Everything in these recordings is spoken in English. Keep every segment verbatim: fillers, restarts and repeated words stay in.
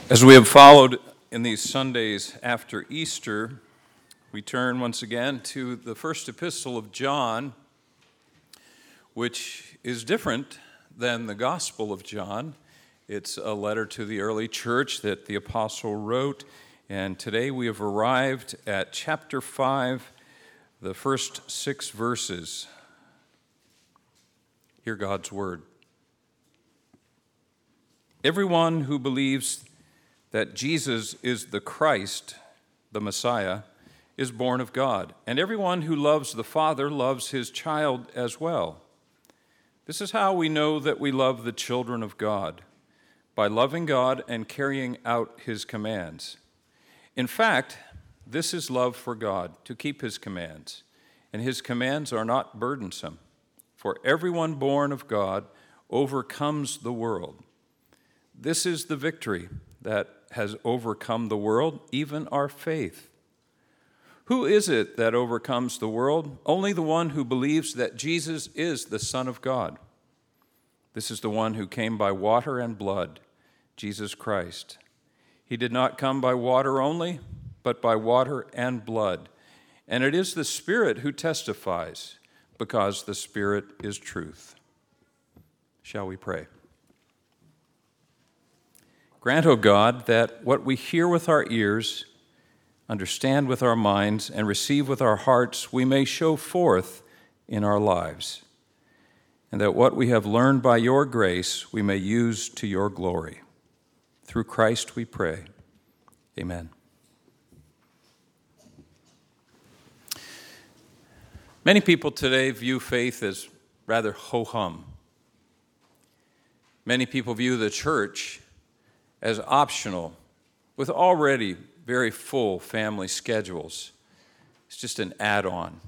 As we have followed in these Sundays after Easter, we turn once again to the first epistle of John, which is different than the Gospel of John. It's a letter to the early church that the apostle wrote, and today we have arrived at chapter five, the first six verses. Hear God's word. Everyone who believes that Jesus is the Christ, the Messiah, is born of God, and everyone who loves the Father loves his child as well. This is how we know that we love the children of God, by loving God and carrying out his commands. In fact, this is love for God, to keep his commands, and his commands are not burdensome, for everyone born of God overcomes the world. This is the victory that has overcome the world, even our faith. Who is it that overcomes the world? Only the one who believes that Jesus is the Son of God. This is the one who came by water and blood, Jesus Christ. He did not come by water only, but by water and blood. And it is the Spirit who testifies, because the Spirit is truth. Shall we pray? Grant, O God, that what we hear with our ears, understand with our minds, and receive with our hearts, we may show forth in our lives, and that what we have learned by your grace we may use to your glory. Through Christ we pray. Amen. Many people today view faith as rather ho-hum. Many people view the church as optional, with already very full family schedules. It's just an add-on.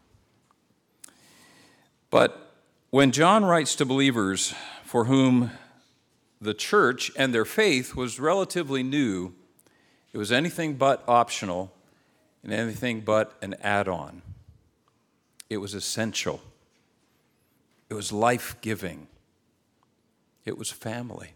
But when John writes to believers for whom the church and their faith was relatively new, it was anything but optional and anything but an add-on. It was essential. It was life-giving. It was family.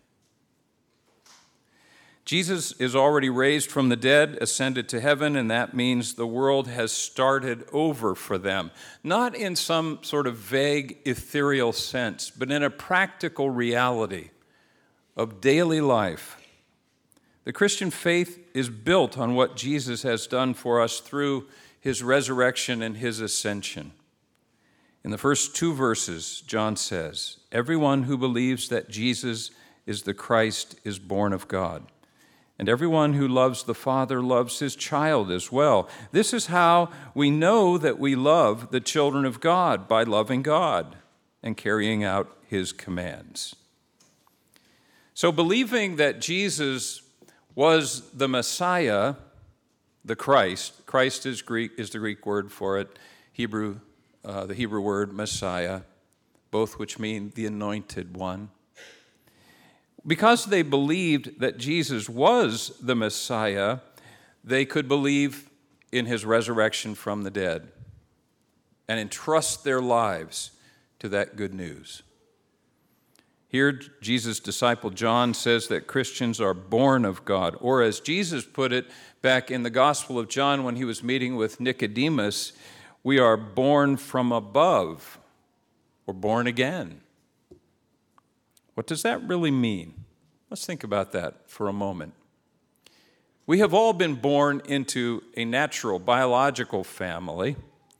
Jesus is already raised from the dead, ascended to heaven, and that means the world has started over for them. Not in some sort of vague, ethereal sense, but in a practical reality of daily life. The Christian faith is built on what Jesus has done for us through his resurrection and his ascension. In the first two verses, John says, "Everyone who believes that Jesus is the Christ is born of God. And everyone who loves the Father loves his child as well. This is how we know that we love the children of God, by loving God and carrying out his commands." So believing that Jesus was the Messiah, the Christ, Christ is Greek is the Greek word for it, Hebrew, uh, the Hebrew word Messiah, both which mean the anointed one. Because they believed that Jesus was the Messiah, they could believe in his resurrection from the dead and entrust their lives to that good news. Here, Jesus' disciple John says that Christians are born of God, or as Jesus put it back in the Gospel of John when he was meeting with Nicodemus, we are born from above, or born again. What does that really mean? Let's think about that for a moment. We have all been born into a natural, biological family,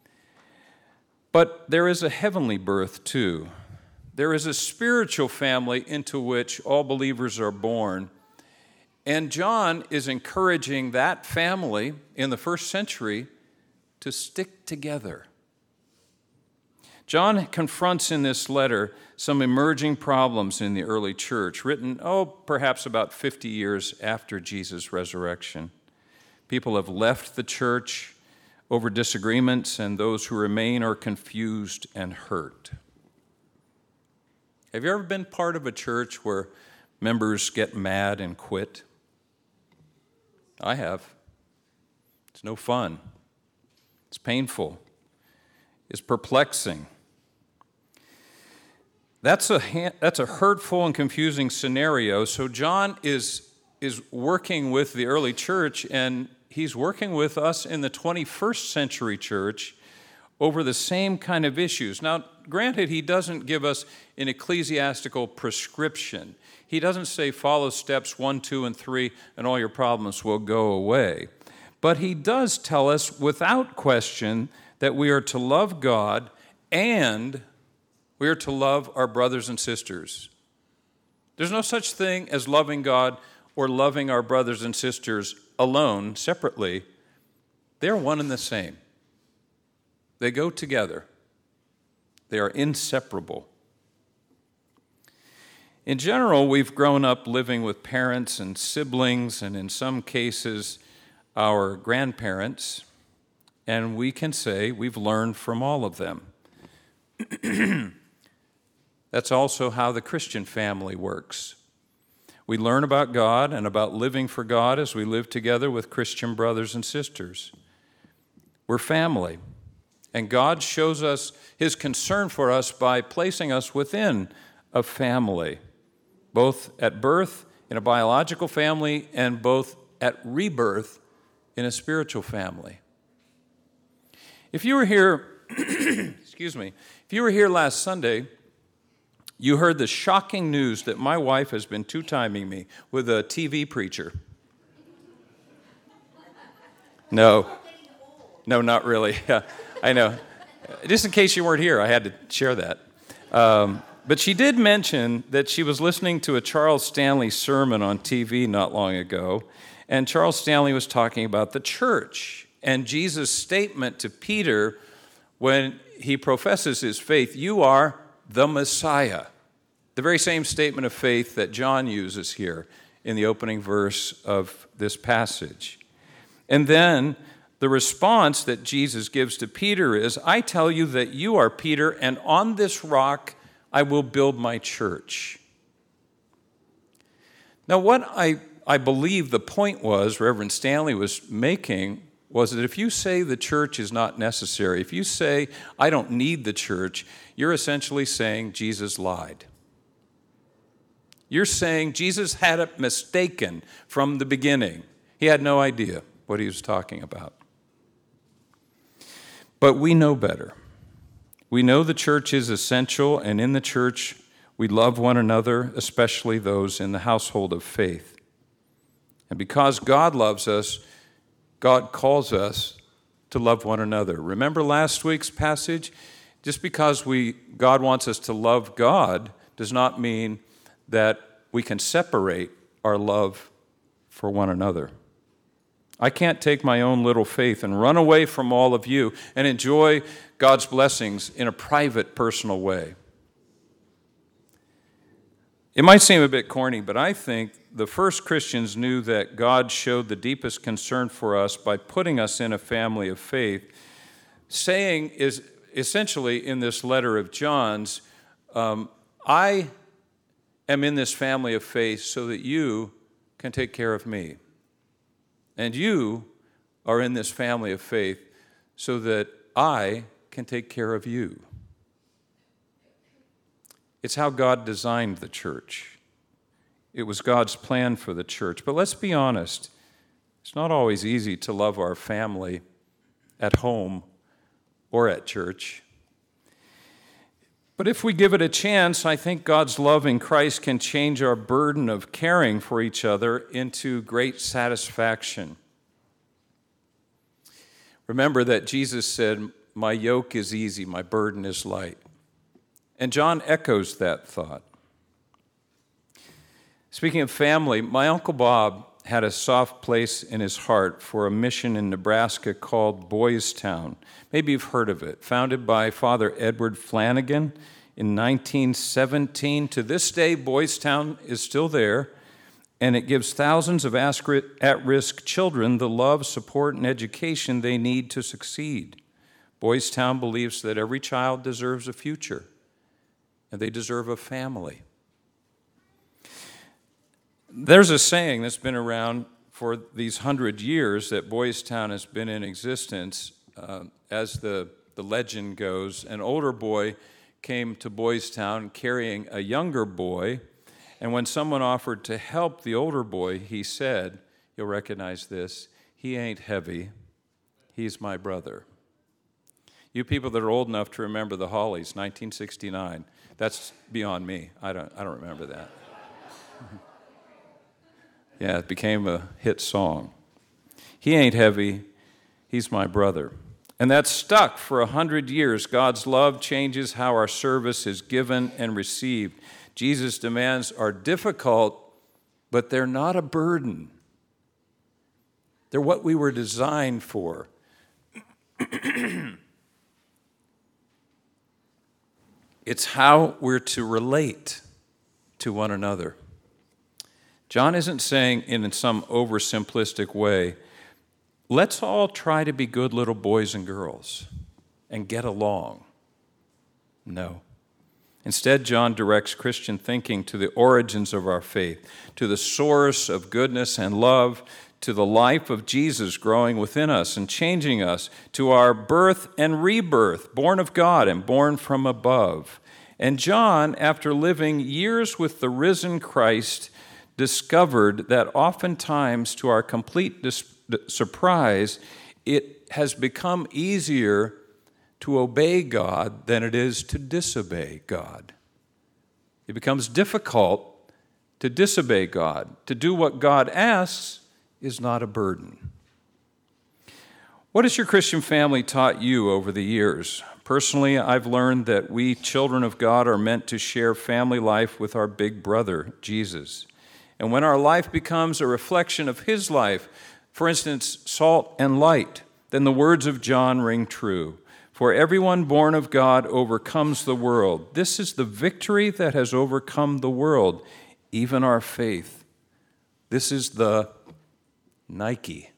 but there is a heavenly birth too. There is a spiritual family into which all believers are born, and John is encouraging that family in the first century to stick together. John confronts in this letter some emerging problems in the early church, written, oh, perhaps about fifty years after Jesus' resurrection. People have left the church over disagreements, and those who remain are confused and hurt. Have you ever been part of a church where members get mad and quit? I have. It's no fun. It's painful. It's perplexing. That's a, that's a hurtful and confusing scenario, so John is is working with the early church, and he's working with us in the twenty-first century church over the same kind of issues. Now, granted, he doesn't give us an ecclesiastical prescription. He doesn't say follow steps one, two, and three, and all your problems will go away. But he does tell us without question that we are to love God and we are to love our brothers and sisters. There's no such thing as loving God or loving our brothers and sisters alone, separately. They're one and the same. They go together. They are inseparable. In general, we've grown up living with parents and siblings, and in some cases, our grandparents, and we can say we've learned from all of them. That's also how the Christian family works. We learn about God and about living for God as we live together with Christian brothers and sisters. We're family. And God shows us his concern for us by placing us within a family, both at birth in a biological family and both at rebirth in a spiritual family. If you were here, excuse me, if you were here last Sunday, you heard the shocking news that my wife has been two-timing me with a T V preacher. No, no, not really. Yeah. I know. Just in case you weren't here, I had to share that. Um, but she did mention that she was listening to a Charles Stanley sermon on T V not long ago, and Charles Stanley was talking about the church and Jesus' statement to Peter when he professes his faith, "You are the Messiah." The very same statement of faith that John uses here in the opening verse of this passage. And then the response that Jesus gives to Peter is, "I tell you that you are Peter, and on this rock I will build my church." Now, what I, I believe the point was Reverend Stanley was making was that if you say the church is not necessary, if you say, "I don't need the church," you're essentially saying Jesus lied. You're saying Jesus had it mistaken from the beginning. He had no idea what he was talking about. But we know better. We know the church is essential, and in the church we love one another, especially those in the household of faith. And because God loves us, God calls us to love one another. Remember last week's passage? Just because we God wants us to love God does not mean that we can separate our love for one another. I can't take my own little faith and run away from all of you and enjoy God's blessings in a private, personal way. It might seem a bit corny, but I think the first Christians knew that God showed the deepest concern for us by putting us in a family of faith, saying is essentially in this letter of John's, um, I am in this family of faith so that you can take care of me. And you are in this family of faith so that I can take care of you. It's how God designed the church. It was God's plan for the church. But let's be honest, it's not always easy to love our family at home or at church. But if we give it a chance, I think God's love in Christ can change our burden of caring for each other into great satisfaction. Remember that Jesus said, "My yoke is easy, my burden is light." And John echoes that thought. Speaking of family, my Uncle Bob had a soft place in his heart for a mission in Nebraska called Boys Town. Maybe you've heard of it. Founded by Father Edward Flanagan in nineteen seventeen. To this day, Boys Town is still there, and it gives thousands of at-risk children the love, support, and education they need to succeed. Boys Town believes that every child deserves a future, and they deserve a family. There's a saying that's been around for these hundred years that Boys Town has been in existence. Uh, as the, the legend goes, an older boy came to Boys Town carrying a younger boy, And when someone offered to help the older boy, he said, you'll recognize this, he ain't heavy, he's my brother. You people that are old enough to remember the Hollies, nineteen sixty-nine, that's beyond me. I don't, I don't remember that. Yeah, it became a hit song. He ain't heavy, he's my brother. And that's stuck for a hundred years. God's love changes how our service is given and received. Jesus' demands are difficult, but they're not a burden. They're what we were designed for. It's how we're to relate to one another. John isn't saying in some oversimplistic way, let's all try to be good little boys and girls and get along. No. Instead, John directs Christian thinking to the origins of our faith, to the source of goodness and love, to the life of Jesus growing within us and changing us, to our birth and rebirth, born of God and born from above. And John, after living years with the risen Christ, discovered that oftentimes, to our complete dis- surprise, it has become easier to obey God than it is to disobey God. It becomes difficult to disobey God. To do what God asks is not a burden. What has your Christian family taught you over the years? Personally, I've learned that we children of God are meant to share family life with our big brother, Jesus. And when our life becomes a reflection of his life, for instance, salt and light, then the words of John ring true. For everyone born of God overcomes the world. This is the victory that has overcome the world, even our faith. This is the Nike.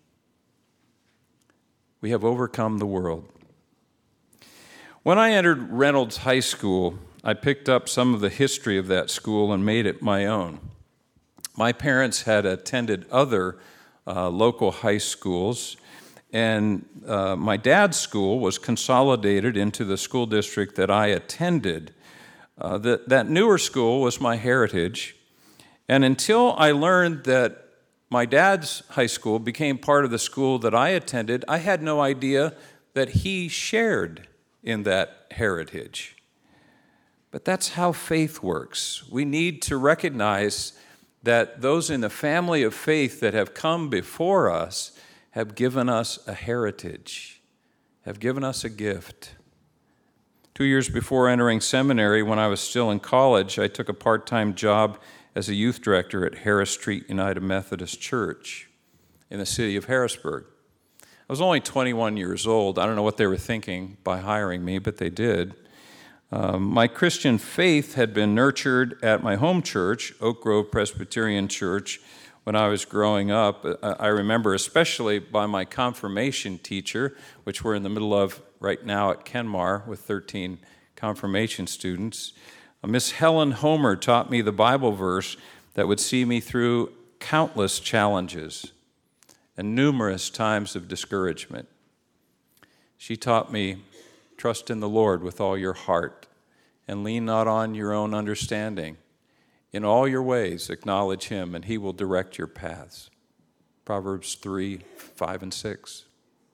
We have overcome the world. When I entered Reynolds High School, I picked up some of the history of that school and made it my own. My parents had attended other uh, local high schools, and uh, my dad's school was consolidated into the school district that I attended. Uh, that, that newer school was my heritage, and until I learned that my dad's high school became part of the school that I attended, I had no idea that he shared in that heritage. But that's how faith works. We need to recognize that those in the family of faith that have come before us have given us a heritage, have given us a gift. Two years before entering seminary, when I was still in college, I took a part-time job as a youth director at Harris Street United Methodist Church in the city of Harrisburg. I was only twenty-one years old. I don't know what they were thinking by hiring me, but they did. Um, my Christian faith had been nurtured at my home church, Oak Grove Presbyterian Church, when I was growing up. I remember especially by my confirmation teacher, which we're in the middle of right now at Kenmar with thirteen confirmation students. Miss Helen Homer taught me the Bible verse that would see me through countless challenges and numerous times of discouragement. She taught me, trust in the Lord with all your heart and lean not on your own understanding. In all your ways acknowledge him and he will direct your paths. Proverbs three, five, and six.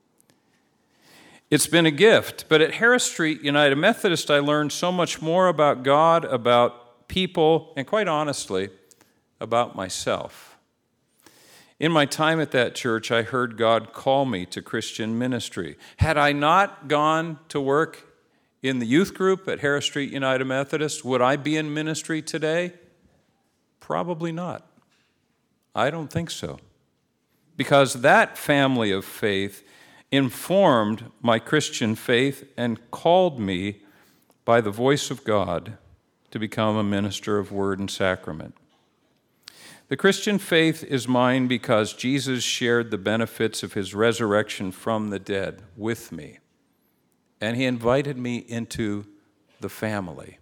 It's been a gift, but at Harris Street United Methodist, I learned so much more about God, about people, and quite honestly, about myself. In my time at that church, I heard God call me to Christian ministry. Had I not gone to work in the youth group at Harris Street United Methodist, would I be in ministry today? Probably not. I don't think so. Because that family of faith informed my Christian faith and called me by the voice of God to become a minister of word and sacrament. The Christian faith is mine because Jesus shared the benefits of his resurrection from the dead with me, and he invited me into the family.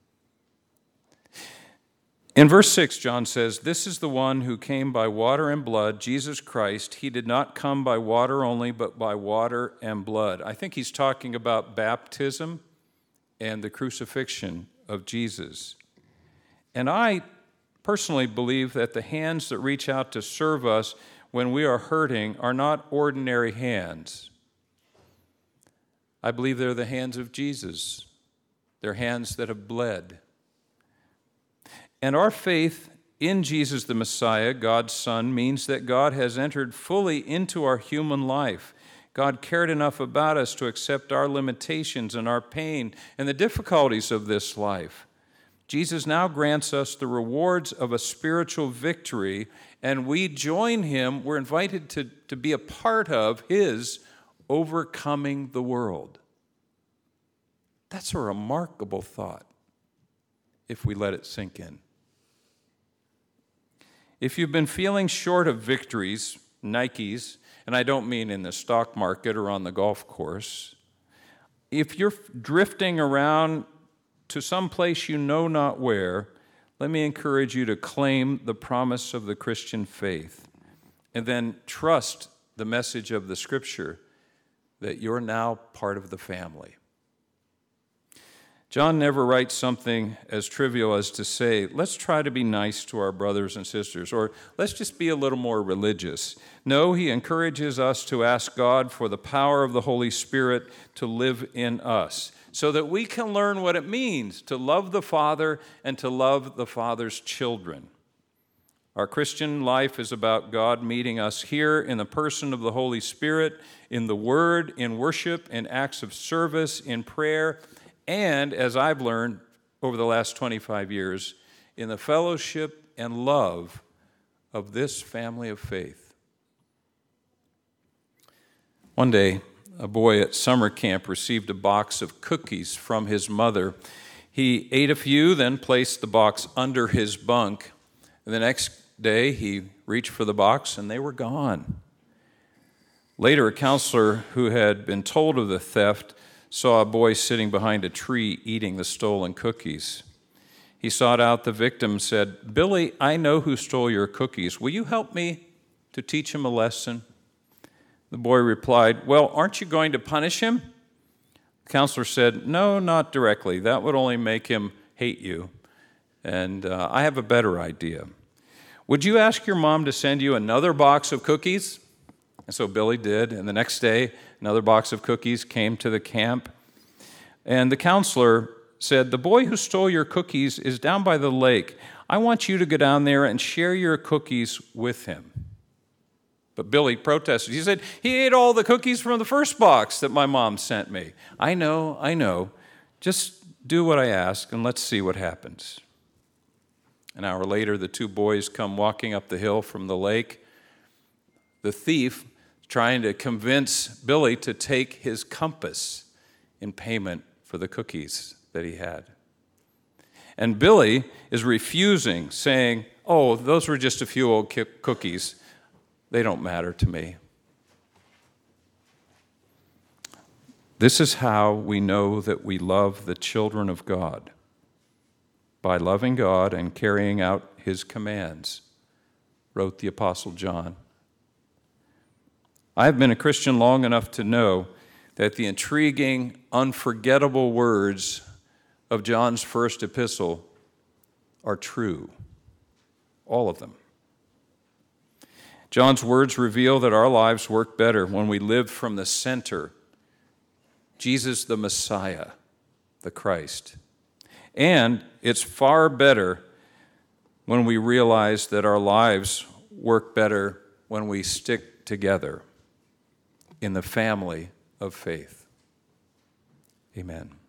In verse six, John says, "This is the one who came by water and blood, Jesus Christ. He did not come by water only, but by water and blood." I think he's talking about baptism and the crucifixion of Jesus. And I personally believe that the hands that reach out to serve us when we are hurting are not ordinary hands. I believe they're the hands of Jesus. They're hands that have bled. And our faith in Jesus the Messiah, God's Son, means that God has entered fully into our human life. God cared enough about us to accept our limitations and our pain and the difficulties of this life. Jesus now grants us the rewards of a spiritual victory, and we join him. We're invited to, to be a part of his overcoming the world. That's a remarkable thought if we let it sink in. If you've been feeling short of victories, Nikes, and I don't mean in the stock market or on the golf course, if you're drifting around to some place you know not where, let me encourage you to claim the promise of the Christian faith and then trust the message of the Scripture that you're now part of the family. John never writes something as trivial as to say, let's try to be nice to our brothers and sisters, or let's just be a little more religious. No, he encourages us to ask God for the power of the Holy Spirit to live in us, so that we can learn what it means to love the Father and to love the Father's children. Our Christian life is about God meeting us here in the person of the Holy Spirit, in the Word, in worship, in acts of service, in prayer, and, as I've learned over the last twenty-five years, in the fellowship and love of this family of faith. One day, a boy at summer camp received a box of cookies from his mother. He ate a few, then placed the box under his bunk. And the next day, he reached for the box, and they were gone. Later, a counselor who had been told of the theft saw a boy sitting behind a tree eating the stolen cookies. He sought out the victim, said, "Billy, I know who stole your cookies. Will you help me to teach him a lesson?" The boy replied, "Well, aren't you going to punish him?" The counselor said, "No, not directly. That would only make him hate you. And uh, I have a better idea. Would you ask your mom to send you another box of cookies?" And so Billy did, and the next day, another box of cookies came to the camp. And the counselor said, "The boy who stole your cookies is down by the lake. I want you to go down there and share your cookies with him." But Billy protested. He said, "He ate all the cookies from the first box that my mom sent me." "I know, I know. Just do what I ask and let's see what happens." An hour later, the two boys come walking up the hill from the lake. The thief trying to convince Billy to take his compass in payment for the cookies that he had. And Billy is refusing, saying, "Oh, those were just a few old cookies. They don't matter to me." This is how we know that we love the children of God, by loving God and carrying out his commands, wrote the Apostle John. I've been a Christian long enough to know that the intriguing, unforgettable words of John's first epistle are true, all of them. John's words reveal that our lives work better when we live from the center, Jesus the Messiah, the Christ. And it's far better when we realize that our lives work better when we stick together in the family of faith. Amen.